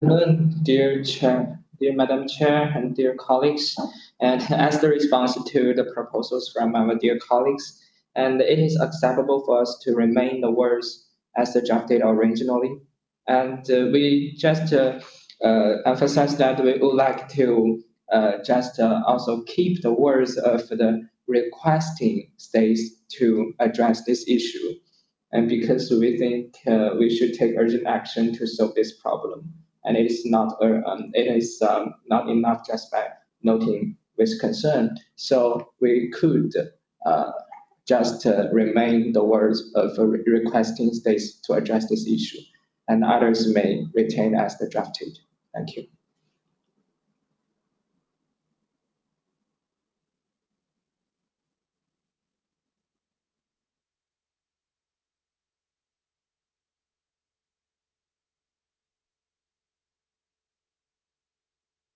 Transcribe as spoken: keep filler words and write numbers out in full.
Afternoon, dear Chair, dear Madam Chair, and dear colleagues. And as the response to the proposals from our dear colleagues, and it is acceptable for us to remain the words as drafted originally. And uh, we just uh, uh, emphasize that we would like to uh, just uh, also keep the words of the requesting states to address this issue and because we think uh, we should take urgent action to solve this problem. And it is not uh, um, it is um, not enough just by noting with concern. So we could uh, just uh, remain the words of uh, re- requesting states to address this issue, and others may retain as the drafted. Thank you.